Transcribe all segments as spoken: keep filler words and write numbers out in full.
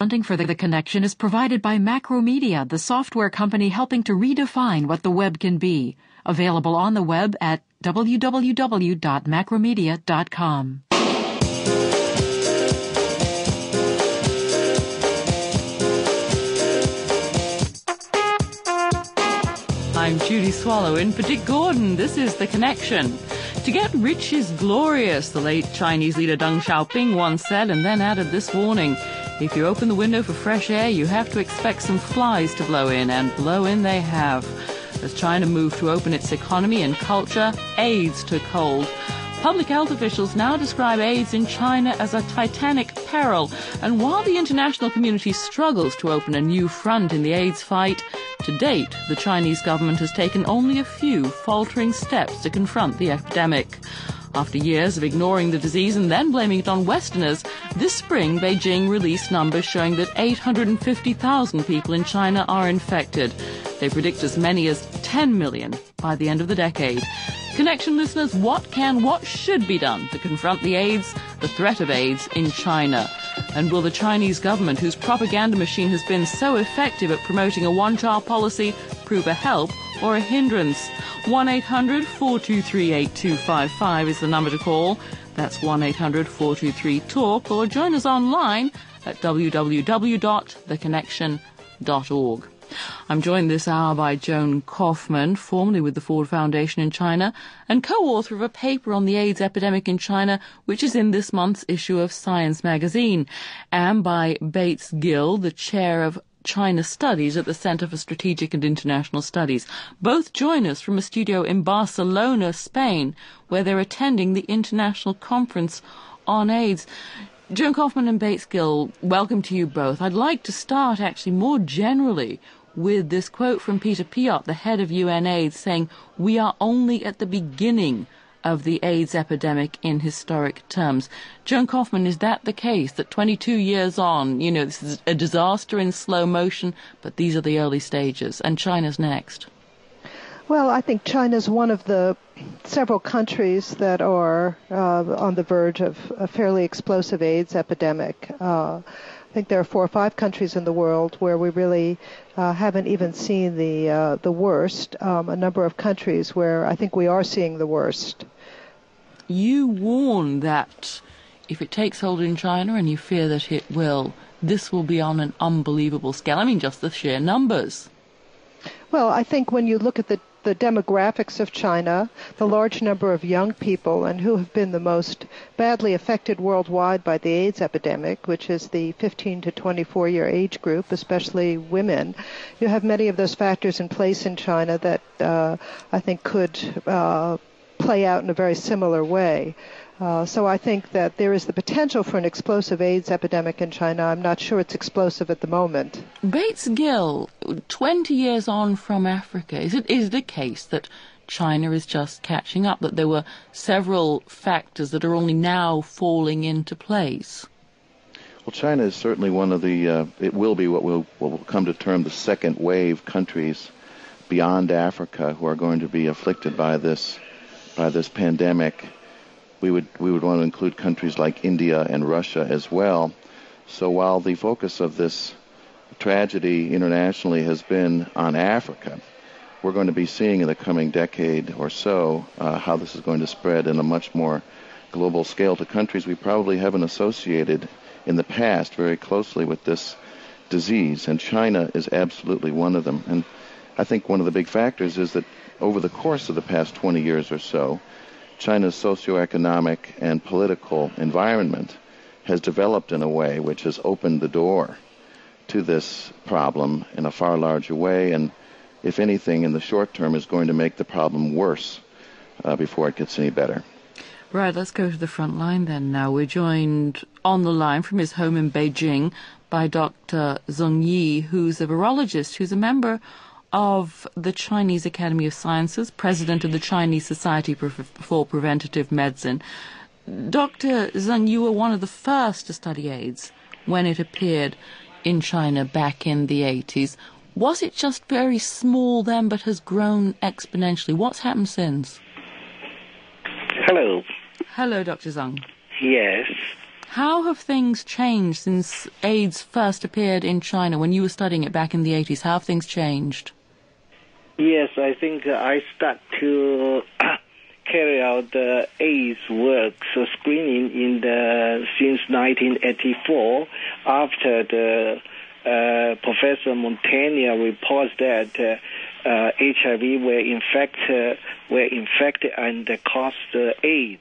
Funding for The Connection is provided by Macromedia, the software company helping to redefine what the web can be. Available on the web at w w w dot macromedia dot com. I'm Judy Swallow in for Dick Gordon. This is The Connection. To get rich is glorious, the late Chinese leader Deng Xiaoping once said, and then added this warning. If you open the window for fresh air, you have to expect some flies to blow in, and blow in they have. As China moved to open its economy and culture, AIDS took hold. Public health officials now describe AIDS in China as a titanic peril, and while the international community struggles to open a new front in the AIDS fight, to date, the Chinese government has taken only a few faltering steps to confront the epidemic. After years of ignoring the disease and then blaming it on Westerners, this spring Beijing released numbers showing that eight hundred fifty thousand people in China are infected. They predict as many as ten million by the end of the decade. Connection listeners, what can, what should be done to confront the AIDS, the threat of AIDS in China? And will the Chinese government, whose propaganda machine has been so effective at promoting a one-child policy, prove a help or a hindrance? one eight hundred four two three eight two five five is the number to call. That's one eight hundred four two three talk, or join us online at w w w dot the connection dot org. I'm joined this hour by Joan Kaufman, formerly with the Ford Foundation in China, and co-author of a paper on the AIDS epidemic in China, which is in this month's issue of Science magazine, and by Bates Gill, the chair of China Studies at the Center for Strategic and International Studies. Both join us from a studio in Barcelona, Spain, where they're attending the International Conference on AIDS. Joan Kaufman and Bates Gill, welcome to you both. I'd like to start actually more generally with this quote from Peter Piot, the head of U N AIDS, saying, "We are only at the beginning of the AIDS epidemic in historic terms." Joan Kaufman, is that the case, that twenty-two years on, you know, this is a disaster in slow motion, but these are the early stages, and China's next? Well, I think China's one of the several countries that are uh, on the verge of a fairly explosive AIDS epidemic. Uh, I think there are four or five countries in the world where we really uh, haven't even seen the uh, the worst. Um, a number of countries where I think we are seeing the worst. You warn that if it takes hold in China, and you fear that it will, this will be on an unbelievable scale. I mean, just the sheer numbers. Well, I think when you look at the the demographics of China, the large number of young people, and who have been the most badly affected worldwide by the AIDS epidemic, which is the fifteen to twenty-four year age group, especially women, you have many of those factors in place in China that uh, I think could uh, play out in a very similar way. Uh, so I think that there is the potential for an explosive AIDS epidemic in China. I'm not sure it's explosive at the moment. Bates Gill, twenty years on from Africa, is it is it a case that China is just catching up, that there were several factors that are only now falling into place? Well, China is certainly one of the, uh, it will be what will what will come to term the second wave countries beyond Africa who are going to be afflicted by this by this pandemic. We would we would want to include countries like India and Russia as well. So while the focus of this tragedy internationally has been on Africa, we're going to be seeing in the coming decade or so uh, how this is going to spread in a much more global scale to countries we probably haven't associated in the past very closely with this disease, and China is absolutely one of them. And I think one of the big factors is that over the course of the past twenty years or so, China's socioeconomic and political environment has developed in a way which has opened the door to this problem in a far larger way, and if anything, in the short term, is going to make the problem worse uh, before it gets any better. Right, let's go to the front line then now. We're joined on the line from his home in Beijing by Doctor Zeng Yi, who's a virologist, who's a member of the Chinese Academy of Sciences, president of the Chinese Society for Preventative Medicine. Doctor Zeng, you were one of the first to study AIDS when it appeared in China back in the eighties. Was it just very small then but has grown exponentially? What's happened since? Hello. Hello, Doctor Zeng. Yes. How have things changed since AIDS first appeared in China when you were studying it back in the eighties? How have things changed? Yes, I think I start to carry out the AIDS work, so screening in the since nineteen eighty-four after the uh, Professor Montagnier reports that uh, uh, H I V were infected, were infected and caused uh, AIDS.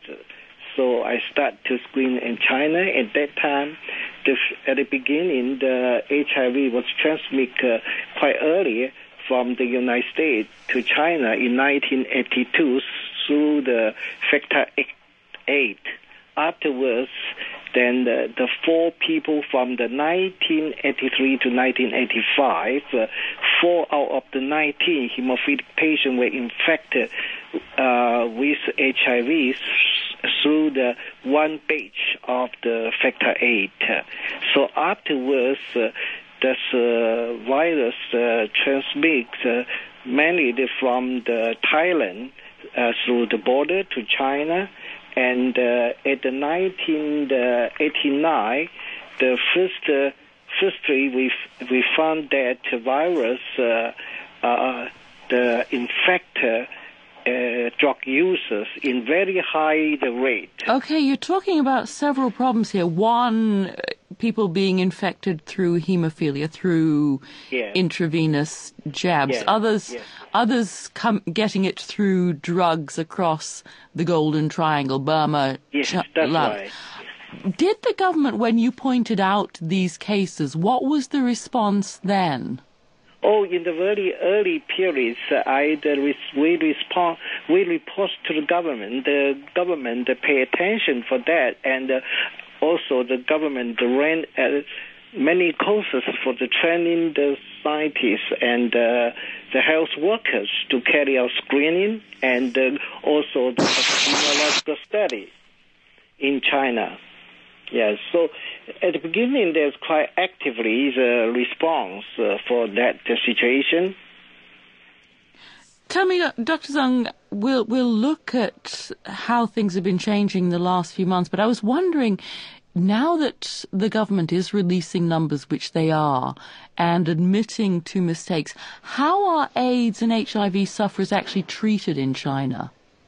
So I start to screen in China. At that time, the, at the beginning, the H I V was transmitted uh, quite early from the United States to China in nineteen eighty-two through the factor eight. Afterwards, then the, the four people from the nineteen eighty-three to nineteen eighty-five, uh, four out of the nineteen hemophilic patients were infected uh, with H I V through the one batch of the factor eight. So afterwards, uh, this uh, virus uh, transmits uh, mainly from the Thailand uh, through the border to China. And uh, at the nineteen eighty-nine, the first uh, firstly we we found that the virus uh, uh, the infected uh, drug users in very high rate. Okay, you're talking about several problems here. One, people being infected through hemophilia, through yes. intravenous jabs. Yes. Others, yes. others come getting it through drugs across the Golden Triangle, Burma. Yes, Ch- that's La- right. Did the government, when you pointed out these cases, what was the response then? Oh, in the very early periods, uh, I uh, we respond, we report to the government. The government uh, pay attention for that, and uh, also the government ran uh, many courses for the training the scientists and uh, the health workers to carry out screening, and uh, also the epidemiological study in China. Yes, so at the beginning there's quite actively the response uh, for that uh, situation. Tell me, Doctor Zhang, we'll, we'll look at how things have been changing the last few months, but I was wondering, now that the government is releasing numbers, which they are, and admitting to mistakes, how are AIDS and H I V sufferers actually treated in China?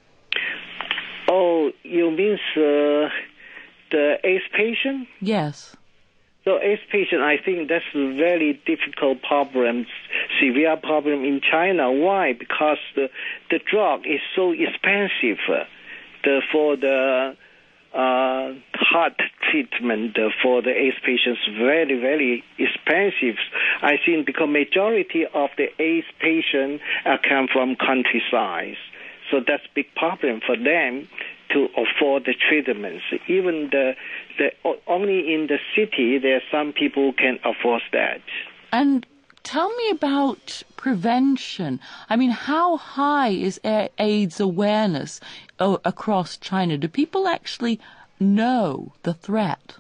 Oh, you mean uh, the AIDS patient? Yes. So AIDS patient, I think that's a very difficult problem, severe problem in China. Why? Because the the drug is so expensive. Uh, the for the uh, heart treatment uh, for the AIDS patients, very very expensive. I think because majority of the AIDS patients uh, come from countryside, so that's a big problem for them to afford the treatments. Even the, the only in the city, there are some people who can afford that. And tell me about prevention. I mean, how high is AIDS awareness uh, across China? Do people actually know the threat?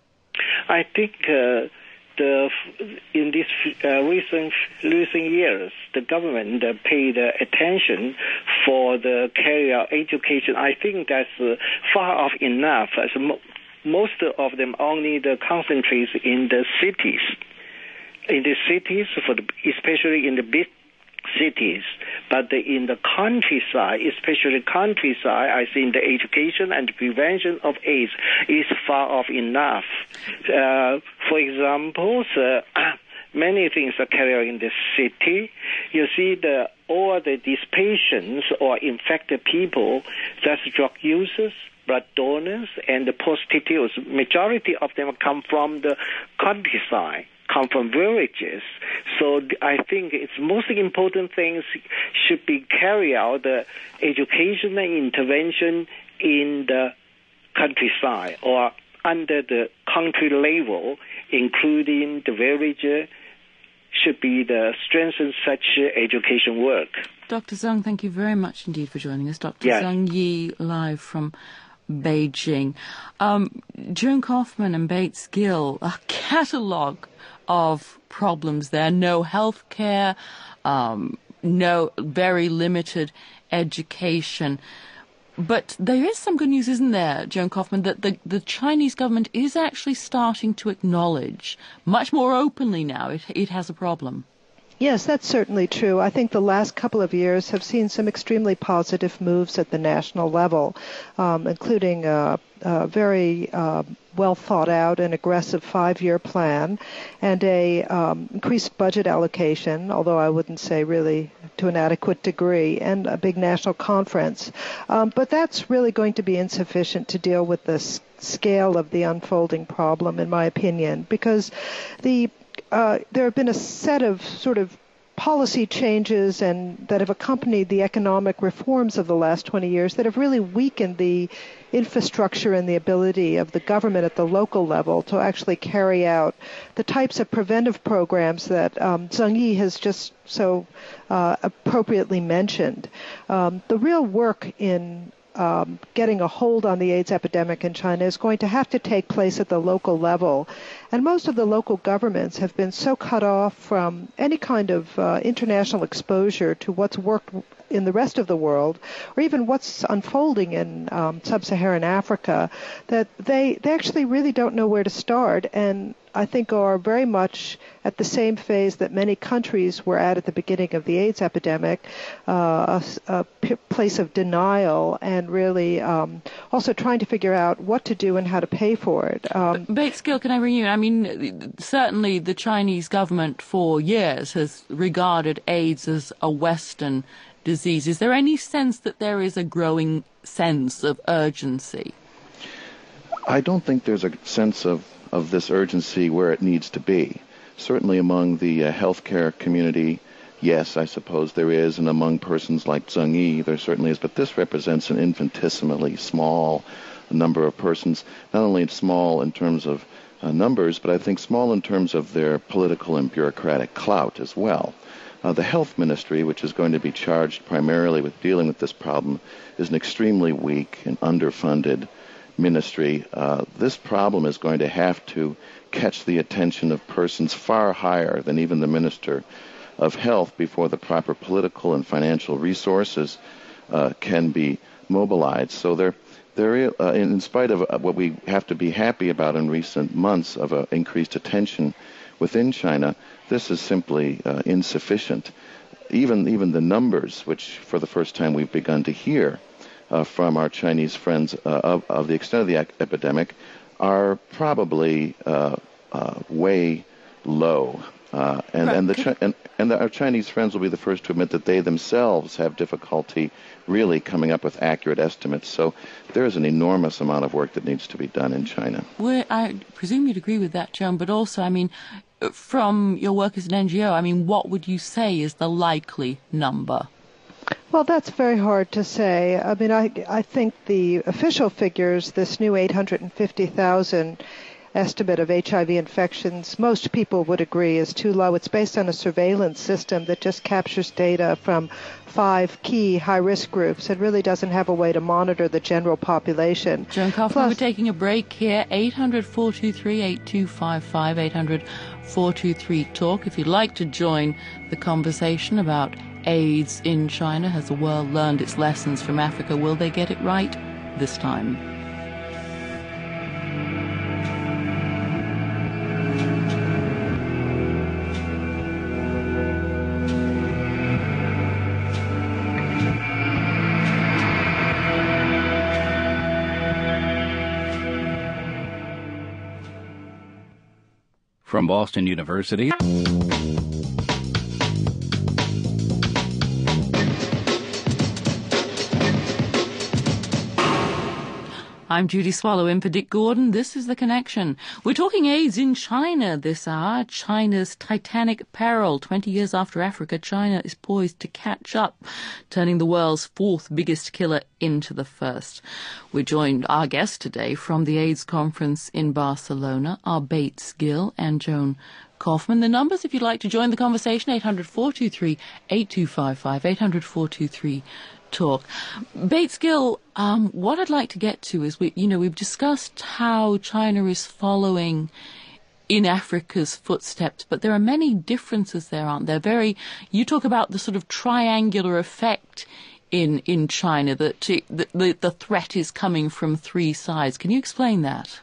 I think uh, the in these uh, recent recent years, the government uh, paid uh, attention for the carry out education. I think that's uh, far off enough. As mo- most of them only the concentrates in the cities, in the cities, for the, especially in the big cities. But the, in the countryside, especially countryside, I think the education and prevention of AIDS is far off enough. Uh, for example, uh, many things are carried out in the city. You see, the all the these patients or infected people, that's drug users, blood donors, and the prostitutes. Majority of them come from the countryside, come from villages. So I think it's most important things should be carried out the educational intervention in the countryside or under the country level, including the village, should be the strengthen such education work. Doctor Zhang, thank you very much indeed for joining us. Doctor Yes. Zhang Yi, live from Beijing. Um, Joan Kaufman and Bates Gill, a catalogue of problems there. No health care, um, no very limited education. But there is some good news, isn't there, Joan Kaufman, that the, the Chinese government is actually starting to acknowledge much more openly now it, it has a problem. Yes, that's certainly true. I think the last couple of years have seen some extremely positive moves at the national level, um, including a, a very uh, well thought out and aggressive five-year plan and a um, increased budget allocation, although I wouldn't say really to an adequate degree, and a big national conference. Um, but that's really going to be insufficient to deal with the s- scale of the unfolding problem, in my opinion, because the Uh, there have been a set of sort of policy changes and that have accompanied the economic reforms of the last twenty years that have really weakened the infrastructure and the ability of the government at the local level to actually carry out the types of preventive programs that um, Zheng Yi has just so uh, appropriately mentioned. Um, the real work in Um, getting a hold on the AIDS epidemic in China is going to have to take place at the local level. And most of the local governments have been so cut off from any kind of uh, international exposure to what's worked in the rest of the world, or even what's unfolding in um, sub-Saharan Africa, that they, they actually really don't know where to start, and I think are very much at the same phase that many countries were at at the beginning of the AIDS epidemic, uh, a, a p- place of denial and really um, also trying to figure out what to do and how to pay for it. Um, Bates Gill, can I bring you in? I mean, certainly the Chinese government for years has regarded AIDS as a Western disease. Is there any sense that there is a growing sense of urgency? I don't think there's a sense of, of this urgency where it needs to be. Certainly among the uh, healthcare community, yes, I suppose there is, and among persons like Zheng Yi, there certainly is, but this represents an infinitesimally small number of persons, not only small in terms of uh, numbers, but I think small in terms of their political and bureaucratic clout as well. Uh, the health ministry, which is going to be charged primarily with dealing with this problem, is an extremely weak and underfunded ministry. Uh, this problem is going to have to catch the attention of persons far higher than even the Minister of Health before the proper political and financial resources uh, can be mobilized. So there, there, uh, in spite of uh, what we have to be happy about in recent months of uh, increased attention within China, this is simply uh, insufficient. Even, even the numbers, which for the first time we've begun to hear uh, from our Chinese friends uh, of, of the extent of the ec- epidemic, are probably uh, uh, way low. Uh, and, and, the Chi- and, and the, our Chinese friends will be the first to admit that they themselves have difficulty really coming up with accurate estimates. So there is an enormous amount of work that needs to be done in China. Well, I presume you'd agree with that, Joan, but also, I mean, from your work as an N G O, I mean, what would you say is the likely number? Well, that's very hard to say. I mean, I, I think the official figures, this new eight hundred fifty thousand estimate of H I V infections, most people would agree is too low. It's based on a surveillance system that just captures data from five key high-risk groups. It really doesn't have a way to monitor the general population. Joan Kaufman, we're taking a break here. eight hundred, four two three, eight two five five, eight hundred, four two three, talk. If you'd like to join the conversation about AIDS in China, has the world learned its lessons from Africa? Will they get it right this time? From Boston University. I'm Judy Swallow in for Dick Gordon. This is The Connection. We're talking AIDS in China this hour. China's titanic peril. Twenty years after Africa, China is poised to catch up, turning the world's fourth biggest killer into the first. We're joined, our guests today, from the AIDS conference in Barcelona, are Bates Gill and Joan Kaufman. The numbers, if you'd like to join the conversation, eight hundred, four two three, eight two five five, eight hundred, four two three, talk. Bates Gill, um, what I'd like to get to is, we, you know, we've discussed how China is following in Africa's footsteps, but there are many differences there, aren't there? Very, you talk about the sort of triangular effect in in China, that the, the, the threat is coming from three sides. Can you explain that?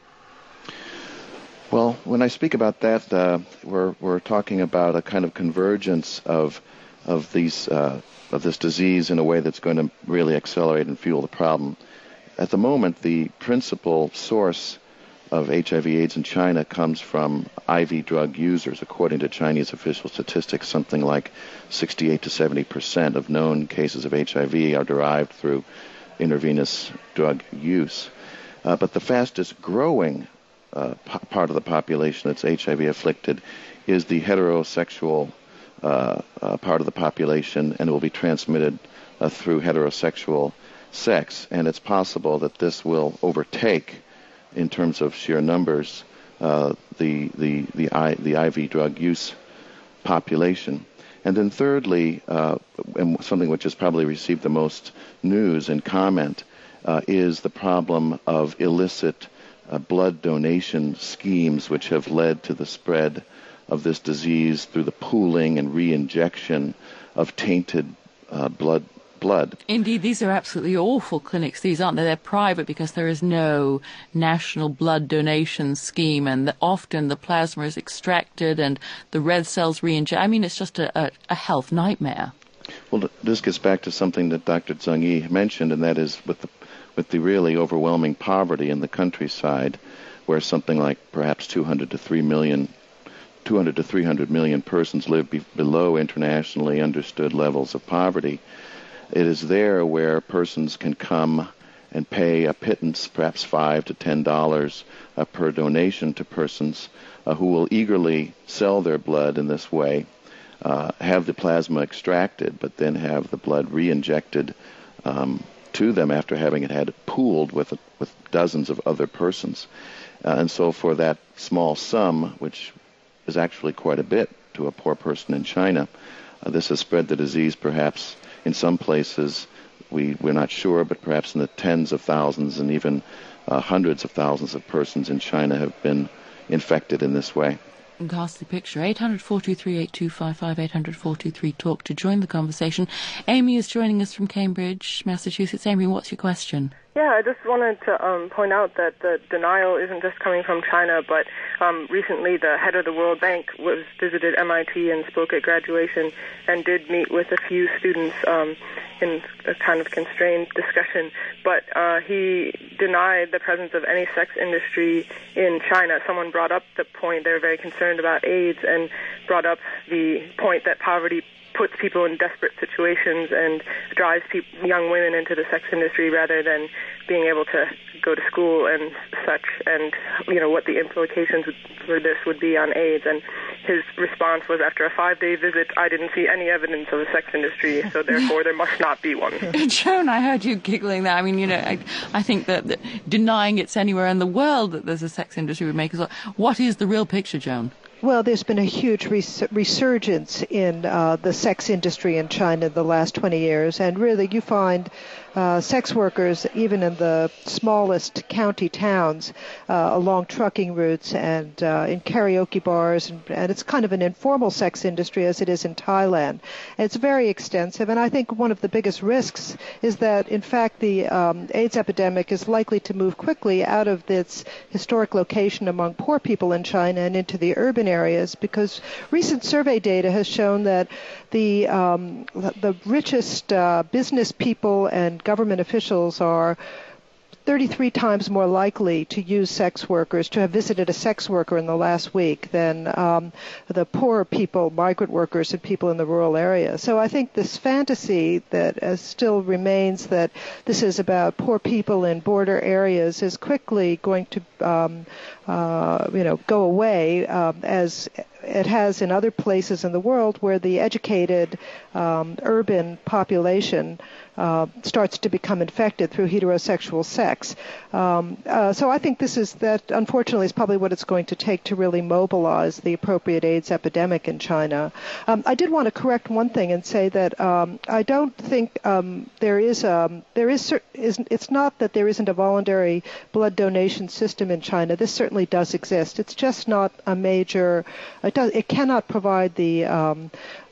Well, when I speak about that, uh, we're we're talking about a kind of convergence of of these uh, of this disease in a way that's going to really accelerate and fuel the problem. At the moment, the principal source of H I V/AIDS in China comes from I V drug users. According to Chinese official statistics, something like sixty-eight to seventy percent of known cases of H I V are derived through intravenous drug use. Uh, but the fastest growing uh, p- part of the population that's H I V afflicted is the heterosexual uh, uh, part of the population, and it will be transmitted uh, through heterosexual sex. And it's possible that this will overtake, in terms of sheer numbers, uh, the the the, I, the I V drug use population. And then thirdly, uh, and something which has probably received the most news and comment, uh, is the problem of illicit uh, blood donation schemes, which have led to the spread of this disease through the pooling and re-injection of tainted uh, blood blood. Indeed, these are absolutely awful clinics, these, aren't they? They're private because there is no national blood donation scheme, and the, often the plasma is extracted and the red cells re-inject. I mean, it's just a, a, a health nightmare. Well, this gets back to something that Doctor Zheng Yi mentioned, and that is with the, with the really overwhelming poverty in the countryside, where something like perhaps two hundred to three million two hundred to three hundred million persons live be- below internationally understood levels of poverty. It is there where persons can come and pay a pittance, perhaps five to ten dollars uh, per donation to persons uh, who will eagerly sell their blood in this way, uh, have the plasma extracted, but then have the blood re-injected um, to them after having it had it pooled with with dozens of other persons. Uh, and so for that small sum, which is actually quite a bit to a poor person in China, uh, this has spread the disease perhaps in some places, we, we're not sure, but perhaps in the tens of thousands and even uh, hundreds of thousands of persons in China have been infected in this way. Ghastly picture. eight hundred, four two three, eight two five five, eight hundred, four two three, talk to join the conversation. Amy is joining us from Cambridge, Massachusetts. Amy, what's your question? Yeah, I just wanted to um, point out that the denial isn't just coming from China, but um, recently the head of the World Bank was visited M I T and spoke at graduation and did meet with a few students um, in a kind of constrained discussion. But uh, he denied the presence of any sex industry in China. Someone brought up the point, they were very concerned about AIDS, and brought up the point that poverty puts people in desperate situations and drives people, young women into the sex industry rather than being able to go to school and such, and, you know, what the implications for this would be on AIDS. And his response was, after a five-day visit, I didn't see any evidence of a sex industry, so therefore there must not be one. Joan, I heard you giggling there. I mean, you know, I, I think that, that denying it's anywhere in the world that there's a sex industry would make us... What is the real picture, Joan? Well, there's been a huge res- resurgence in uh, the sex industry in China the last twenty years, and really you find uh, sex workers even in the smallest county towns uh, along trucking routes and uh, in karaoke bars, and, and it's kind of an informal sex industry as it is in Thailand. And it's very extensive, and I think one of the biggest risks is that, in fact, the um, AIDS epidemic is likely to move quickly out of its historic location among poor people in China and into the urban areas, because recent survey data has shown that the um, the richest uh, business people and government officials are thirty-three times more likely to use sex workers, to have visited a sex worker in the last week than um, the poorer people, migrant workers, and people in the rural area. So I think this fantasy that uh, still remains that this is about poor people in border areas is quickly going to, um, uh, you know, go away um, as it has in other places in the world where the educated um, urban population uh, starts to become infected through heterosexual sex. Um, uh, so I think this is that, unfortunately, is probably what it's going to take to really mobilize the appropriate AIDS epidemic in China. Um, I did want to correct one thing and say that um, I don't think um, there is um, there is, is it's not that there isn't a voluntary blood donation system in China. This certainly does exist. It's just not a major. It does. It cannot provide the um,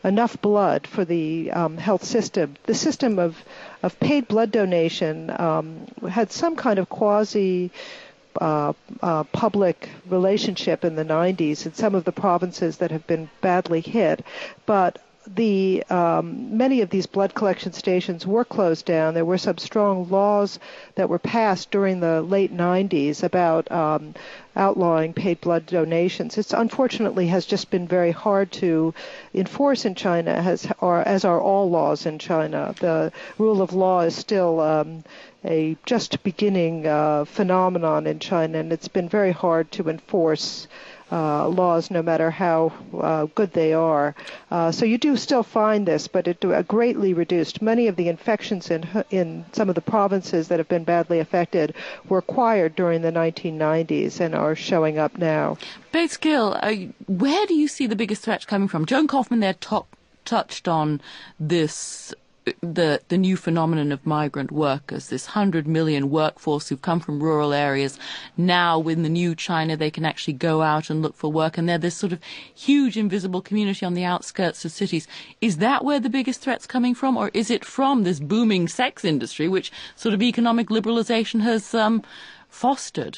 enough blood for the um, health system. The system of, of paid blood donation um, had some kind of quasi uh, uh, public relationship in the nineties in some of the provinces that have been badly hit, but the um, many of these blood collection stations were closed down. There were some strong laws that were passed during the late nineties about um, outlawing paid blood donations. It's unfortunately has just been very hard to enforce in China, has, or as are all laws in China. The rule of law is still um, a just beginning uh, phenomenon in China, and it's been very hard to enforce Uh, laws, no matter how uh, good they are. Uh, so you do still find this, but it uh, greatly reduced. Many of the infections in in some of the provinces that have been badly affected were acquired during the nineteen nineties and are showing up now. Bates Gill, uh, where do you see the biggest threats coming from? Joan Kaufman there top, touched on this, the the new phenomenon of migrant workers, this one hundred million workforce who've come from rural areas. Now, in the new China, they can actually go out and look for work, and they're this sort of huge invisible community on the outskirts of cities. Is that where the biggest threat's coming from, or is it from this booming sex industry, which sort of economic liberalization has um, fostered?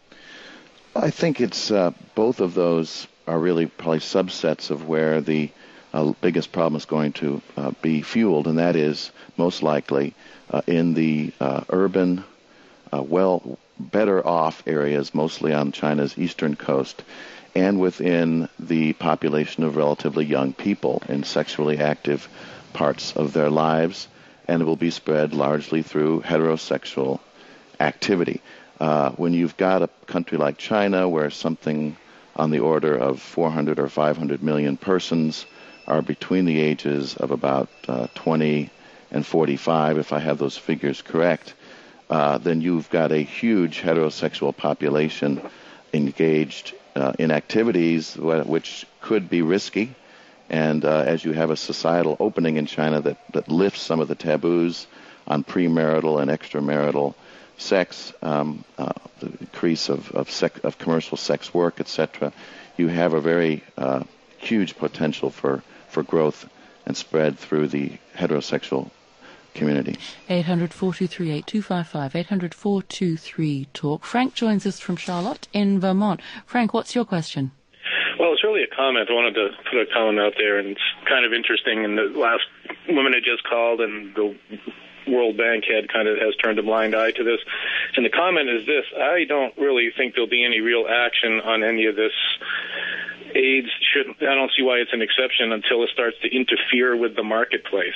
I think it's uh, both of those are really probably subsets of where the Uh, biggest problem is going to uh, be fueled, and that is most likely uh, in the uh, urban, uh, well, better off areas, mostly on China's eastern coast, and within the population of relatively young people in sexually active parts of their lives, and it will be spread largely through heterosexual activity. Uh, when you've got a country like China where something on the order of four hundred or five hundred million persons are between the ages of about uh, twenty and forty-five, if I have those figures correct, uh, then you've got a huge heterosexual population engaged uh, in activities which could be risky. And uh, as you have a societal opening in China that, that lifts some of the taboos on premarital and extramarital sex, um, uh, the increase of, of, sex, of commercial sex work, et cetera, you have a very uh, huge potential for for growth and spread through the heterosexual community. eight hundred, four two three, eight two five five, eight hundred, four two three, talk. Frank joins us from Charlotte in Vermont. Frank, what's your question? Well, it's really a comment. I wanted to put a comment out there, and it's kind of interesting. And the last woman had just called, and the World Bank head kind of has turned a blind eye to this. And the comment is this: I don't really think there'll be any real action on any of this. AIDS shouldn't. I don't see why it's an exception until it starts to interfere with the marketplace.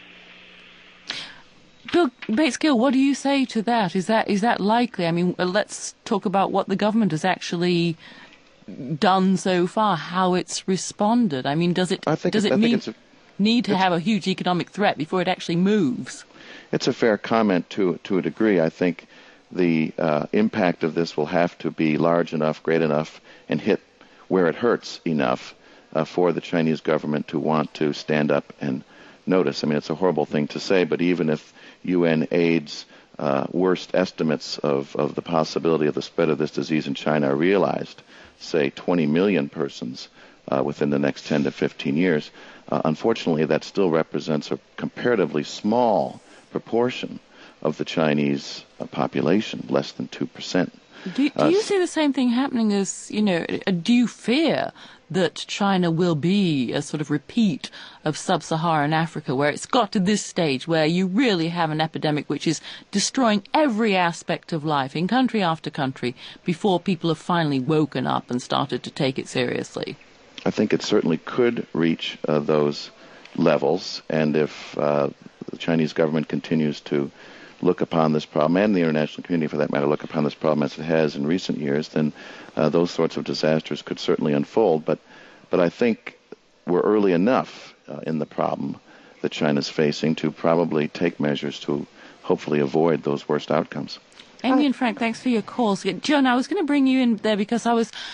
Bill Bates-Gill, what do you say to that? Is that is that likely? I mean, let's talk about what the government has actually done so far, how it's responded. I mean, does it does it, it mean, a, need to have a huge economic threat before it actually moves? It's a fair comment to to a degree. I think the uh, impact of this will have to be large enough, great enough, and hit where it hurts enough uh, for the Chinese government to want to stand up and notice. I mean, it's a horrible thing to say, but even if U N AIDS uh, worst estimates of, of the possibility of the spread of this disease in China are realized, say twenty million persons uh, within the next ten to fifteen years, uh, unfortunately that still represents a comparatively small proportion of the Chinese uh, population, less than two percent. Do, do you see the same thing happening as, you know, do you fear that China will be a sort of repeat of sub-Saharan Africa, where it's got to this stage where you really have an epidemic which is destroying every aspect of life in country after country before people have finally woken up and started to take it seriously? I think it certainly could reach uh, those levels, and if uh, the Chinese government continues to look upon this problem, and the international community, for that matter, look upon this problem as it has in recent years, then uh, those sorts of disasters could certainly unfold. But, but I think we're early enough uh, in the problem that China's facing to probably take measures to hopefully avoid those worst outcomes. Amy and Frank, thanks for your calls. Joan, I was going to bring you in there because I was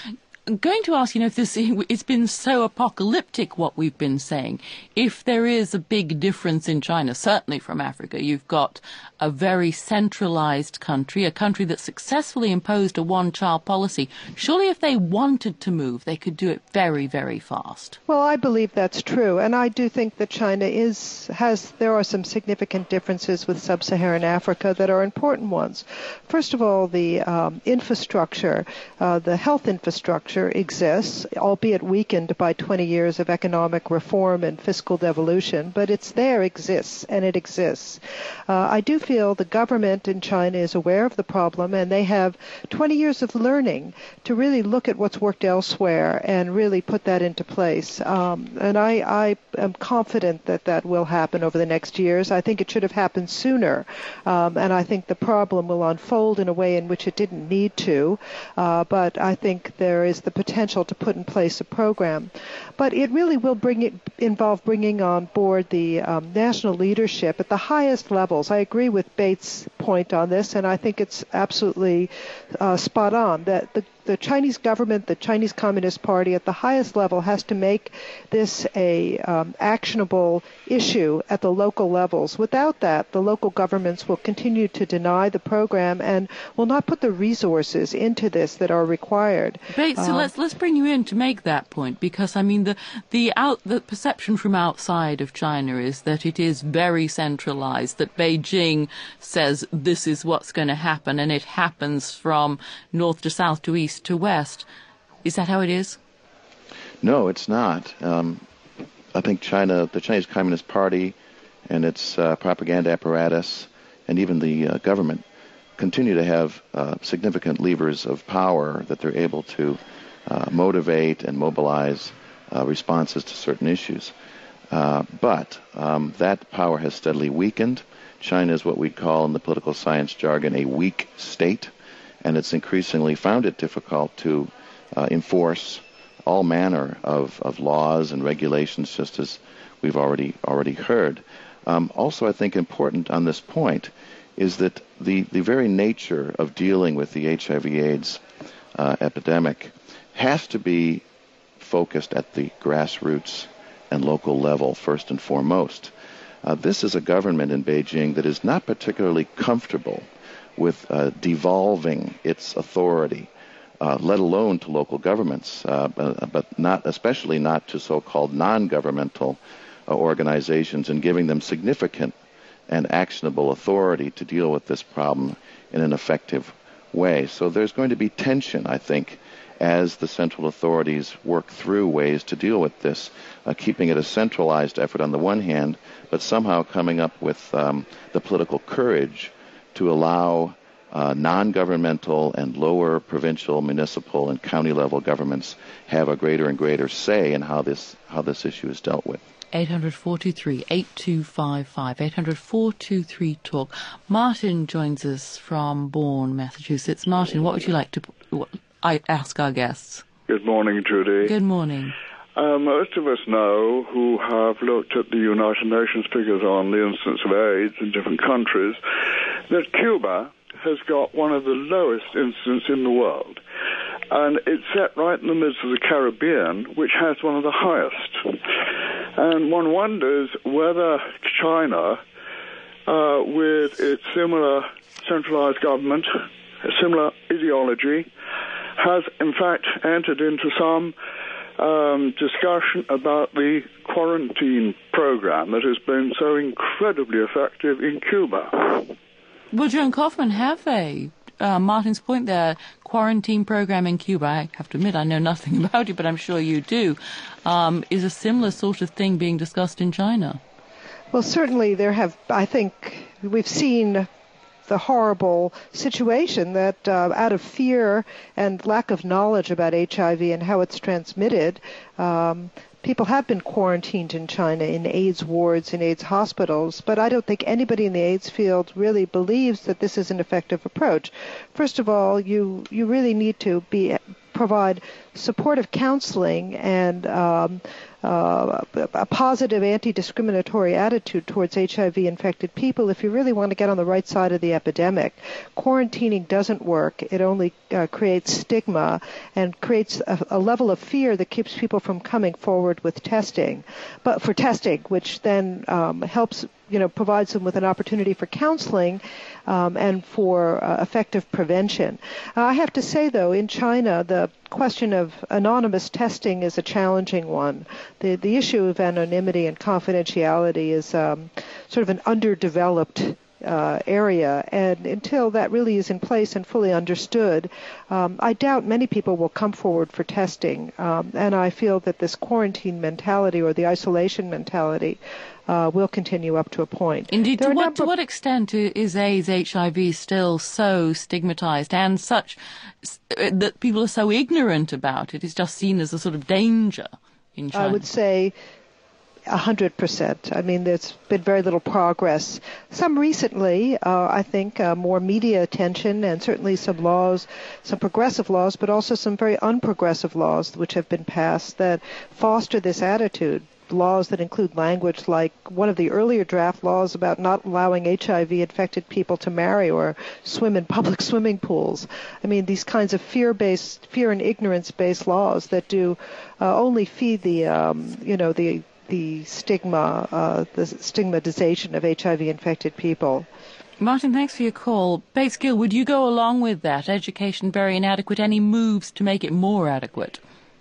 going to ask, you know, if this, it's been so apocalyptic what we've been saying. If there is a big difference in China, certainly from Africa, you've got a very centralized country, a country that successfully imposed a one-child policy. Surely if they wanted to move, they could do it very, very fast. Well, I believe that's true, and I do think that China is has there are some significant differences with sub-Saharan Africa that are important ones. First of all, the um, infrastructure, uh, the health infrastructure exists, albeit weakened by twenty years of economic reform and fiscal devolution, but it's there, exists, and it exists. Uh, I do feel the government in China is aware of the problem, and they have twenty years of learning to really look at what's worked elsewhere and really put that into place. Um, and I, I am confident that that will happen over the next years. I think it should have happened sooner, um, and I think the problem will unfold in a way in which it didn't need to, uh, but I think there is the potential to put in place a program. But it really will bring it, involve bringing on board the um, national leadership at the highest levels. I agree with Bates' point on this, and I think it's absolutely uh, spot on that the The Chinese government, the Chinese Communist Party at the highest level has to make this a um, actionable issue at the local levels. Without that, the local governments will continue to deny the program and will not put the resources into this that are required. Bates, so uh, let's let's bring you in to make that point, because I mean the the out the perception from outside of China is that it is very centralized, that Beijing says this is what's going to happen, and it happens from north to south to east to west. Is that how it is? No, it's not. Um, I think China, the Chinese Communist Party and its uh, propaganda apparatus and even the uh, government continue to have uh, significant levers of power that they're able to uh, motivate and mobilize uh, responses to certain issues. Uh, but um, that power has steadily weakened. China is what we call in the political science jargon a weak state, and it's increasingly found it difficult to uh, enforce all manner of, of laws and regulations, just as we've already already heard. Um, also, I think important on this point is that the, the very nature of dealing with the H I V AIDS uh, epidemic has to be focused at the grassroots and local level first and foremost. Uh, this is a government in Beijing that is not particularly comfortable with uh, devolving its authority, uh, let alone to local governments, uh, but not, especially not to so-called non-governmental uh, organizations, and giving them significant and actionable authority to deal with this problem in an effective way. So there's going to be tension, I think, as the central authorities work through ways to deal with this, uh, keeping it a centralized effort on the one hand, but somehow coming up with um, the political courage to allow uh, non-governmental and lower provincial, municipal, and county-level governments have a greater and greater say in how this how this issue is dealt with. eight hundred four two three eight two five five, eight hundred four two three talk. Martin joins us from Bourne, Massachusetts. Martin, what would you like to what, I ask our guests? Good morning, Judy. Good morning. Uh, most of us know, who have looked at the United Nations figures on the incidence of AIDS in different countries, that Cuba has got one of the lowest incidence in the world. And it's set right in the midst of the Caribbean, which has one of the highest. And one wonders whether China, uh, with its similar centralized government, a similar ideology, has in fact entered into some um, discussion about the quarantine program that has been so incredibly effective in Cuba. Well, Joan Kaufman, have they? Uh, Martin's point there, quarantine program in Cuba, I have to admit I know nothing about it, but I'm sure you do, um, is a similar sort of thing being discussed in China. Well, certainly there have, I think, we've seen the horrible situation that uh, out of fear and lack of knowledge about H I V and how it's transmitted, um, people have been quarantined in China in AIDS wards, in AIDS hospitals, but I don't think anybody in the AIDS field really believes that this is an effective approach. First of all, you, you really need to be provide supportive counseling and um, uh, a positive anti-discriminatory attitude towards H I V-infected people, if you really want to get on the right side of the epidemic, quarantining doesn't work. It only uh, creates stigma and creates a, a level of fear that keeps people from coming forward with testing, but for testing, which then um, helps, you know, provides them with an opportunity for counseling um, and for uh, effective prevention. Uh, I have to say, though, in China, the question of anonymous testing is a challenging one. The the issue of anonymity and confidentiality is um, sort of an underdeveloped uh, area, and until that really is in place and fully understood, um, I doubt many people will come forward for testing. Um, and I feel that this quarantine mentality or the isolation mentality Uh, will continue up to a point. Indeed, to what, to what extent is AIDS, H I V still so stigmatized and such uh, that people are so ignorant about it? It's just seen as a sort of danger in China. I would say a hundred percent. I mean, there's been very little progress. Some recently, uh, I think, uh, more media attention and certainly some laws, some progressive laws, but also some very unprogressive laws which have been passed that foster this attitude. Laws that include language like one of the earlier draft laws about not allowing H I V-infected people to marry or swim in public swimming pools. I mean, these kinds of fear-based, fear and ignorance-based laws that do uh, only feed the, um, you know, the the stigma, uh, the stigmatization of H I V-infected people. Martin, thanks for your call. Bates Gill, would you go along with that? Education very inadequate. Any moves to make it more adequate?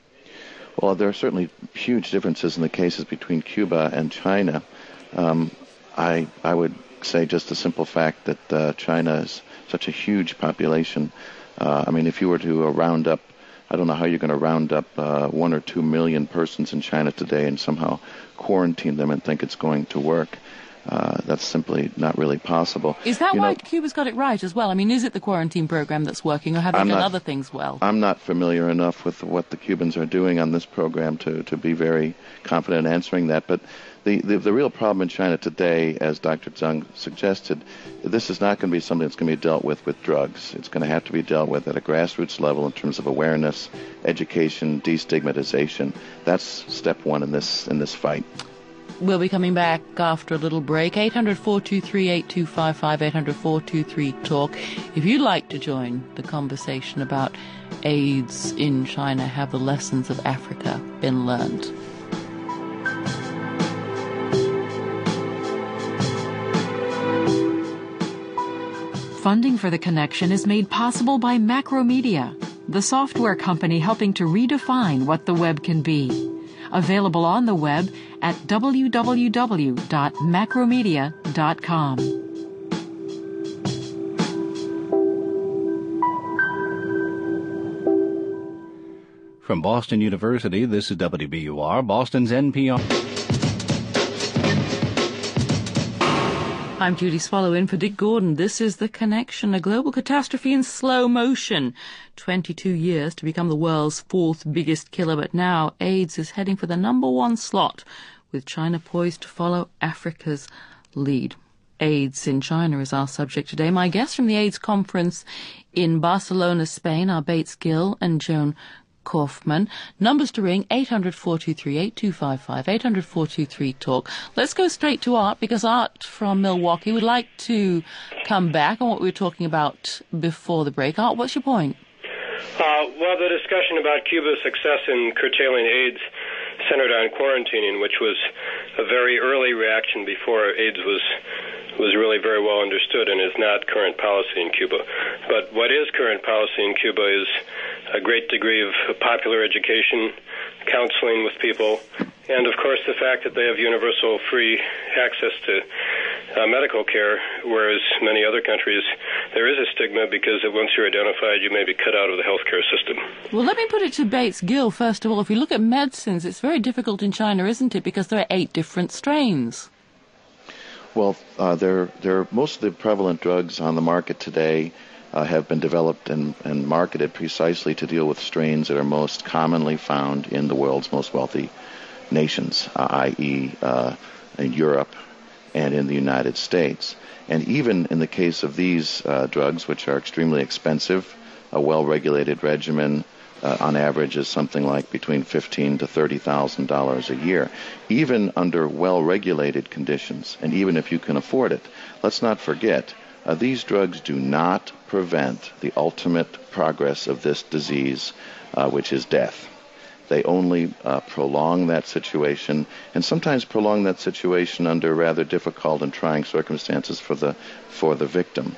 Well, there are certainly huge differences in the cases between Cuba and China. Um, I I would say just the simple fact that uh, China is such a huge population. Uh, I mean, if you were to uh, round up, I don't know how you're going to round up uh, one or two million persons in China today and somehow quarantine them and think it's going to work. Uh, that's simply not really possible. Is that you why know, Cuba's got it right as well? I mean, is it the quarantine program that's working, or have they I'm done not, other things well? I'm not familiar enough with what the Cubans are doing on this program to, to be very confident in answering that. But the, the, the real problem in China today, as Doctor Zhang suggested, this is not going to be something that's going to be dealt with with drugs. It's going to have to be dealt with at a grassroots level in terms of awareness, education, destigmatization. That's step one in this in this fight. We'll be coming back after a little break. eight hundred, four two three, eight two five five, eight hundred, four two three, talk. If you'd like to join the conversation about AIDS in China, have the lessons of Africa been learned? Funding for The Connection is made possible by Macromedia, the software company helping to redefine what the web can be. Available on the web at w w w dot macromedia dot com. From Boston University, this is W B U R, Boston's N P R. I'm Judy Swallow in for Dick Gordon. This is The Connection, a global catastrophe in slow motion. twenty-two years to become the world's fourth biggest killer, but now AIDS is heading for the number one slot, with China poised to follow Africa's lead. AIDS in China is our subject today. My guests from the AIDS conference in Barcelona, Spain are Bates Gill and Joan Kaufman. Numbers to ring, eight hundred, four two three, eight two five five, eight hundred, four two three, talk. Let's go straight to Art, because Art from Milwaukee would like to come back on what we were talking about before the break. Art, what's your point? Uh, well, the discussion about Cuba's success in curtailing AIDS centered on quarantining, which was a very early reaction before AIDS was was really very well understood and is not current policy in Cuba. But what is current policy in Cuba is a great degree of popular education, counseling with people, and, of course, the fact that they have universal free access to uh, medical care, whereas many other countries, there is a stigma because once you're identified, you may be cut out of the healthcare system. Well, let me put it to Bates Gill, first of all. If you look at medicines, it's very difficult in China, isn't it, because there are eight different strains. Well, uh, there, there, most of the prevalent drugs on the market today uh, have been developed and, and marketed precisely to deal with strains that are most commonly found in the world's most wealthy nations, uh, that is, uh, in Europe and in the United States. And even in the case of these uh, drugs, which are extremely expensive, a well-regulated regimen, uh, on average is something like between fifteen to thirty thousand dollars a year, even under well-regulated conditions, and even if you can afford it. Let's not forget, uh, these drugs do not prevent the ultimate progress of this disease, uh, which is death. They only uh, prolong that situation, and sometimes prolong that situation under rather difficult and trying circumstances for the for the victim.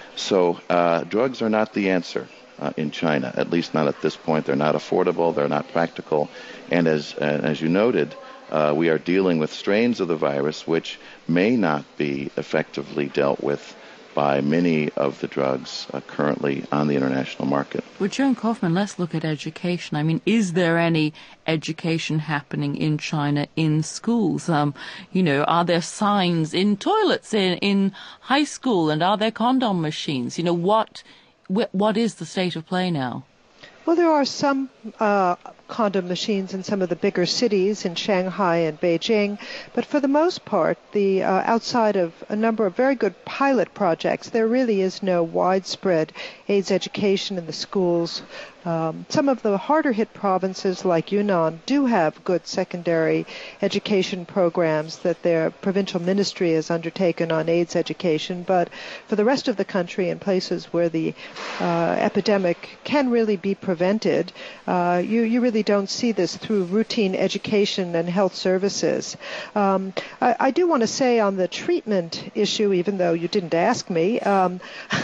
So uh, drugs are not the answer uh, in China, at least not at this point. They're not affordable, they're not practical, and as uh, as you noted, uh, we are dealing with strains of the virus which may not be effectively dealt with by many of the drugs uh, currently on the international market. Well, Joan Kaufman, let's look at education. I mean, is there any education happening in China in schools? Um, you know, are there signs in toilets in, in high school, and are there condom machines? You know, what what is the state of play now? Well, there are some uh, condom machines in some of the bigger cities in Shanghai and Beijing, but for the most part, the uh, outside of a number of very good pilot projects, there really is no widespread AIDS education in the schools. Um, some of the harder-hit provinces like Yunnan do have good secondary education programs that their provincial ministry has undertaken on AIDS education, but for the rest of the country in places where the uh, epidemic can really be prevented, uh, you, you really don't see this through routine education and health services. Um, I, I do want to say on the treatment issue, even though you didn't ask me, um,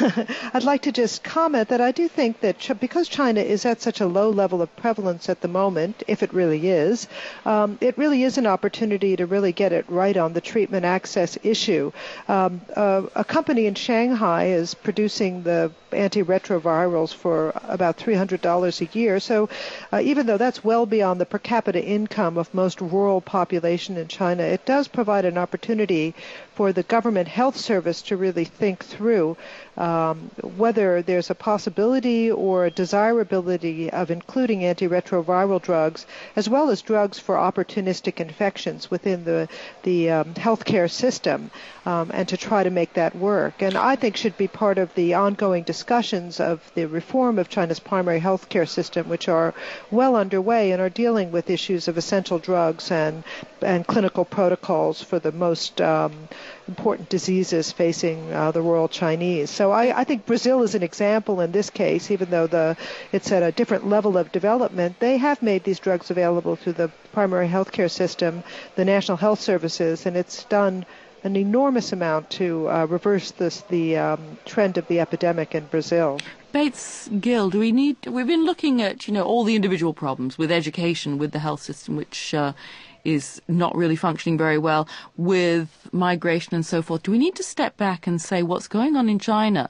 I'd like to just comment that I do think that ch- because China is at such a low level of prevalence at the moment, if it really is, um, it really is an opportunity to really get it right on the treatment access issue. Um, uh, a company in Shanghai is producing the antiretrovirals for about three hundred dollars a year, so uh, even though that's well beyond the per capita income of most rural population in China, it does provide an opportunity for the government health service to really think through um, whether there's a possibility or a desirability of including antiretroviral drugs, as well as drugs for opportunistic infections within the the um, healthcare system, um, and to try to make that work. And I think should be part of the ongoing discussions of the reform of China's primary healthcare system, which are well underway and are dealing with issues of essential drugs and and clinical protocols for the most um, important diseases facing uh, the rural Chinese. So I, I think Brazil is an example in this case, even though the it's at a different level of development. They have made these drugs available through the primary healthcare system, the National Health Services, and it's done an enormous amount to uh, reverse this the um, trend of the epidemic in Brazil. Bates Gill, do we need? We've been looking at you know all the individual problems with education, with the health system, which uh, is not really functioning very well, with migration and so forth. Do we need to step back and say what's going on in China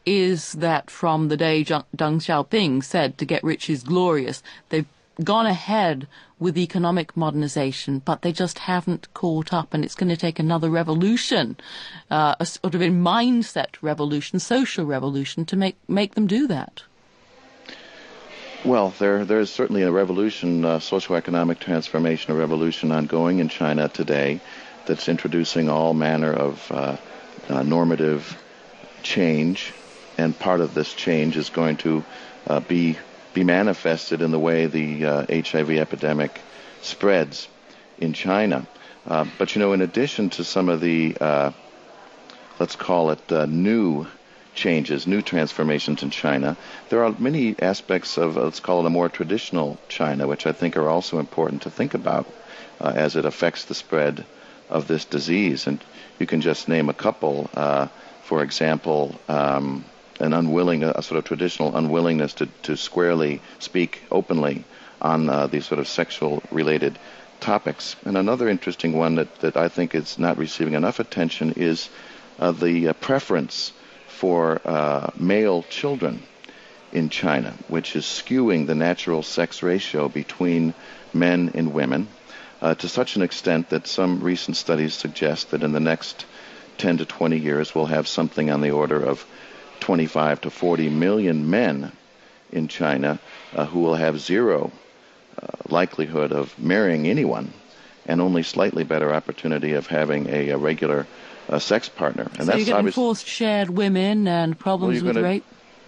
is that from the day Deng Xiaoping said to get rich is glorious, they've gone ahead with economic modernization, but they just haven't caught up, and it's going to take another revolution, uh, a sort of a mindset revolution, social revolution, to make make them do that. Well, there there is certainly a revolution, uh, socioeconomic transformation, a revolution ongoing in China today that's introducing all manner of uh, uh, normative change, and part of this change is going to uh, be be manifested in the way the uh, H I V epidemic spreads in China. Uh, but, you know, in addition to some of the, uh, let's call it uh, new changes, new transformations in China, there are many aspects of, uh, let's call it a more traditional China, which I think are also important to think about uh, as it affects the spread of this disease. And you can just name a couple. Uh, for example, um, an unwilling, a sort of traditional unwillingness to, to squarely speak openly on uh, these sort of sexual-related topics. And another interesting one that, that I think is not receiving enough attention is uh, the uh, preference for uh, male children in China, which is skewing the natural sex ratio between men and women uh, to such an extent that some recent studies suggest that in the next ten to twenty years we'll have something on the order of twenty-five to forty million men in China uh, who will have zero uh, likelihood of marrying anyone and only slightly better opportunity of having a, a regular uh, sex partner. And so that's you're getting forced shared women and problems well, with gonna, rape?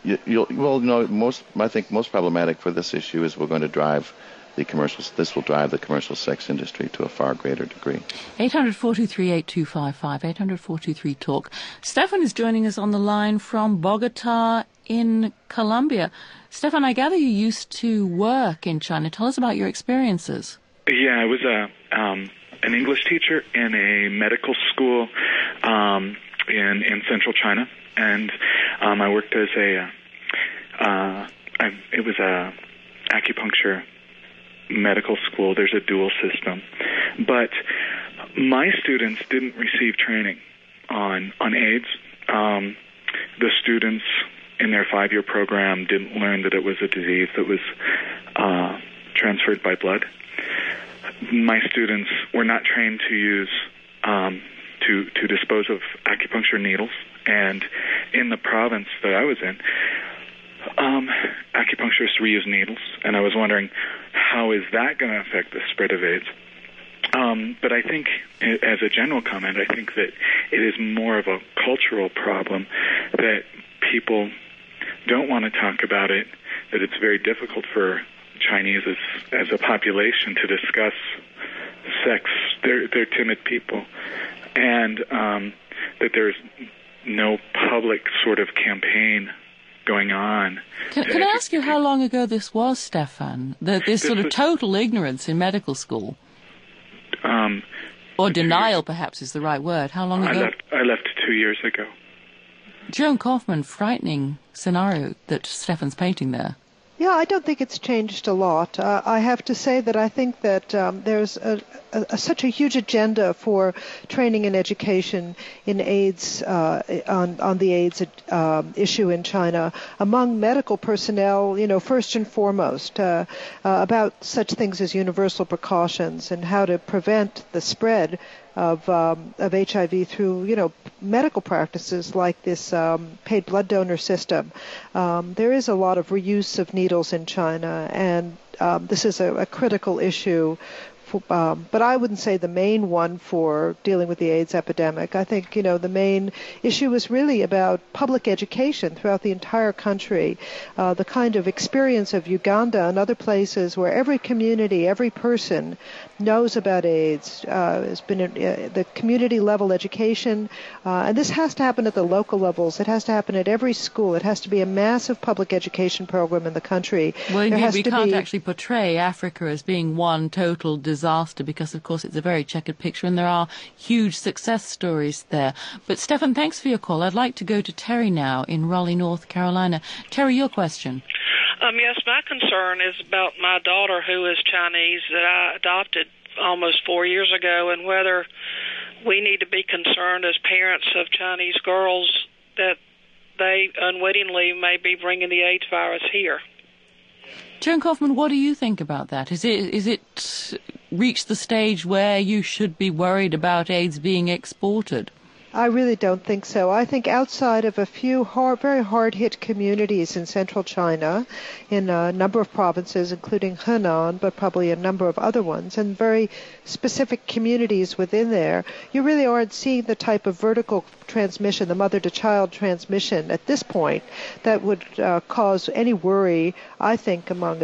you, you'll, well, no, most I think most problematic for this issue is we're going to drive the commercial. This will drive the commercial sex industry to a far greater degree. eight hundred, four two three, eight two five five, eight hundred, four two three, talk. Stefan is joining us on the line from Bogota in Colombia. Stefan, I gather you used to work in China. Tell us about your experiences. Yeah, I was a um, an English teacher in a medical school um, in in central China, and um, I worked as a uh, I, it was a acupuncture medical school. There's a dual system, but my students didn't receive training on on AIDS. Um, the students in their five-year program didn't learn that it was a disease that was uh, transferred by blood. My students were not trained to use um, to to dispose of acupuncture needles, and in the province that I was in, um, acupuncturists reuse needles, and I was wondering, how is that going to affect the spread of AIDS? Um, but I think, as a general comment, I think that it is more of a cultural problem, that people don't want to talk about it, that it's very difficult for Chinese as, as a population to discuss sex. They're, they're timid people. And um, that there's no public sort of campaign going on. Can, can I ask you how long ago this was, Stefan? The, this, this sort of was, total ignorance in medical school? Um, or denial, perhaps, is the right word. How long ago? I left, I left two years ago. Joan Kaufman, frightening scenario that Stefan's painting there. Yeah, I don't think it's changed a lot. Uh, I have to say that I think that um, there's a, a, a, such a huge agenda for training and education in AIDS, uh, on, on the AIDS uh, issue in China among medical personnel, you know, first and foremost, uh, uh, about such things as universal precautions and how to prevent the spread of um, of H I V through, you know, medical practices like this um, paid blood donor system. Um, there is a lot of reuse of needles in China, and um, this is a, a critical issue. For, um, but I wouldn't say the main one for dealing with the AIDS epidemic. I think, you know, the main issue is really about public education throughout the entire country. Uh, the kind of experience of Uganda and other places where every community, every person knows about AIDS. Uh, has been uh, the community level education, uh, and this has to happen at the local levels. It has to happen at every school. It has to be a massive public education program in the country. Well, indeed, we can't be... actually portray Africa as being one total disaster because, of course, it's a very checkered picture, and there are huge success stories there. But, Stefan, thanks for your call. I'd like to go to Terry now in Raleigh, North Carolina. Terry, your question. Um, yes, my concern is about my daughter, who is Chinese, that I adopted almost four years ago, and whether we need to be concerned as parents of Chinese girls that they unwittingly may be bringing the AIDS virus here. Joan Kaufman, what do you think about that? Is it is it reached the stage where you should be worried about AIDS being exported? I really don't think so. I think outside of a few hard, very hard-hit communities in central China, in a number of provinces, including Henan, but probably a number of other ones, and very specific communities within there, you really aren't seeing the type of vertical transmission, the mother-to-child transmission at this point, that would uh, cause any worry, I think, among